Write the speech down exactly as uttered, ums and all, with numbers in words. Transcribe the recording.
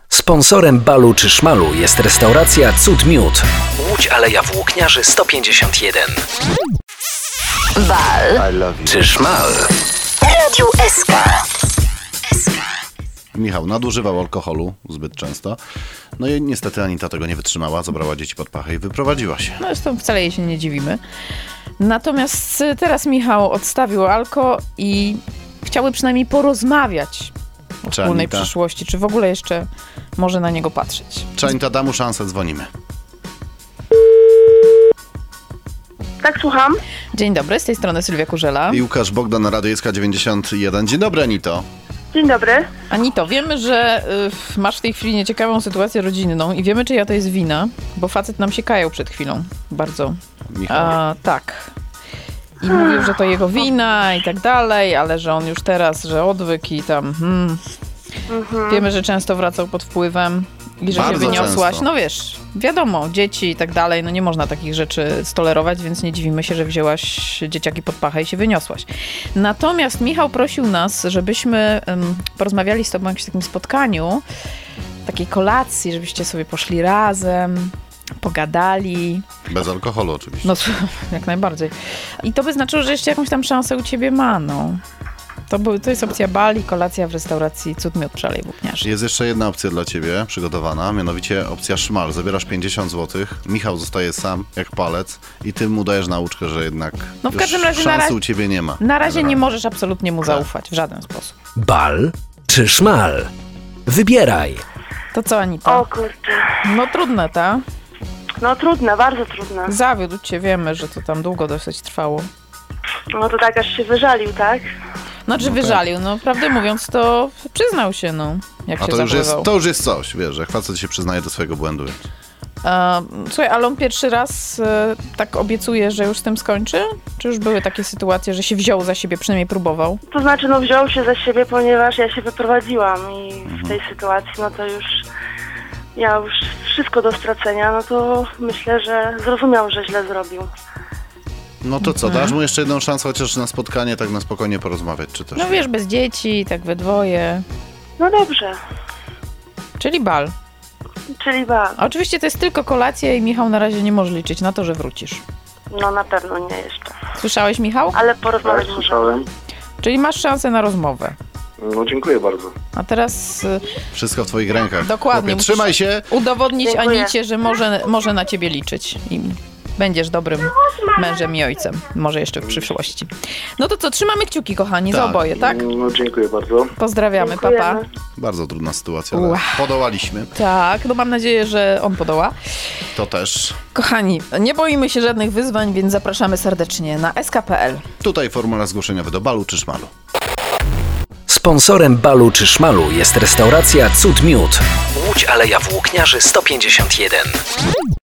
Sponsorem Balu czy Szmalu jest restauracja Cud Miód. Łódź Aleja Włókniarzy sto pięćdziesiąt jeden. Bal czy Szmal? Radio S K. Michał nadużywał alkoholu zbyt często. No i niestety Anita tego nie wytrzymała, zabrała dzieci pod pachę i wyprowadziła się. No zresztą wcale jej się nie dziwimy. Natomiast teraz Michał odstawił alko i chciałby przynajmniej porozmawiać o Czy wspólnej Anita? przyszłości. Czy w ogóle jeszcze może na niego patrzeć? Czy Anita da mu szansę? Dzwonimy. Tak, słucham. Dzień dobry, z tej strony Sylwia Kurzela. I Łukasz Bogdan, Radio S K dziewięćdziesiąt jeden. Dzień dobry, Anito. Dzień dobry. Anito, wiemy, że y, masz w tej chwili nieciekawą sytuację rodzinną i wiemy, czyja to jest wina, bo facet nam się kajał przed chwilą. Bardzo. Michał. A, tak. I mówił, że to jego wina i tak dalej, ale że on już teraz, że odwyk i tam... Hmm. Mhm. Wiemy, że często wracał pod wpływem i że Bardzo się wyniosłaś. często. No wiesz, wiadomo, dzieci i tak dalej, no nie można takich rzeczy stolerować, więc nie dziwimy się, że wzięłaś dzieciaki pod pachę i się wyniosłaś. Natomiast Michał prosił nas, żebyśmy um, porozmawiali z tobą o jakimś takim spotkaniu, takiej kolacji, żebyście sobie poszli razem, pogadali. Bez alkoholu oczywiście. No jak najbardziej. I to by znaczyło, że jeszcze jakąś tam szansę u ciebie ma, no. To, był, to jest opcja bali, kolacja w restauracji Cud Miód przy Alei Włókniarzy. Jest jeszcze jedna opcja dla ciebie przygotowana, mianowicie opcja szmal. Zabierasz pięćdziesiąt złotych, Michał zostaje sam jak palec i ty mu dajesz nauczkę, że jednak No w już każdym razie szansy na ra- u ciebie nie ma. Na razie nie Generalnie. możesz absolutnie mu zaufać w żaden sposób. Bal czy Szmal? Wybieraj. To co, Anita? O kurczę. No trudne, ta. No trudne, bardzo trudne. Zawiódł cię, wiemy, że to tam długo dosyć trwało. No to tak aż się wyżalił, tak? Znaczy No tak. wyżalił, no prawdę mówiąc to przyznał się, no, jak A się to już, jest, zachowywał. to już jest coś, wiesz, że facet się przyznaje do swojego błędu. Więc. A, słuchaj, ale on pierwszy raz e, tak obiecuje, że już z tym skończy? Czy już były takie sytuacje, że się wziął za siebie, przynajmniej próbował? To znaczy, no wziął się za siebie, ponieważ ja się wyprowadziłam i w tej sytuacji, no to już ja już wszystko do stracenia, no to myślę, że zrozumiał, że źle zrobił. No to co, Mhm. dasz mu jeszcze jedną szansę chociaż na spotkanie, tak na spokojnie porozmawiać, czy też No nie? wiesz, bez dzieci, tak we dwoje. No dobrze, Czyli bal. czyli ba, A oczywiście to jest tylko kolacja i Michał na razie nie może liczyć na to, że wrócisz. no na pewno nie jeszcze. Słyszałeś, Michał? Ale porozmawiać Tak, możemy. słyszałem. Czyli masz szansę na rozmowę. No dziękuję bardzo. A teraz y, Wszystko w twoich rękach. Dokładnie, Chłopie, musisz- trzymaj się. udowodnić Dziękuję. Anicie, że może, może na ciebie liczyć i będziesz dobrym mężem i ojcem. Może jeszcze w przyszłości. No to co, trzymamy kciuki, kochani, za Tak. oboje, tak? No dziękuję bardzo. Pozdrawiamy, papa. Dziękujemy. Bardzo trudna sytuacja, ale Ua. podołaliśmy. Tak, no mam nadzieję, że on podoła. To też. Kochani, nie boimy się żadnych wyzwań, więc zapraszamy serdecznie na s k kropka p l. Tutaj formularz zgłoszeniowy do balu czy szmalu. Sponsorem Balu czy Szmalu jest restauracja Cud Miód. Łódź Aleja Włókniarzy sto pięćdziesiąt jeden.